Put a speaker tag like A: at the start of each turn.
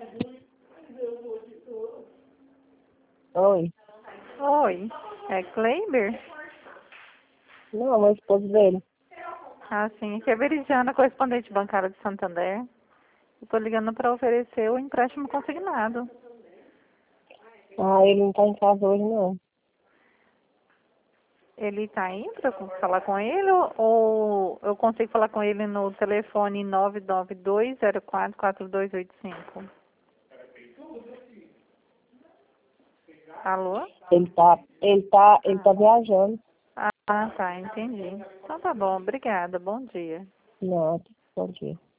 A: Oi.
B: Oi, é Kleiber?
A: Não, é o esposo dele.
B: Ah, sim, aqui é Veridiana, correspondente bancária de Santander. Estou ligando para oferecer o empréstimo consignado.
A: Ah, ele não tá em casa hoje, não.
B: Ele está aí para falar com ele ou eu consigo falar com ele no telefone 992044285? Alô?
A: Ele tá viajando.
B: Ah, tá, entendi. Então tá bom, obrigada, bom dia.
A: Não, bom dia.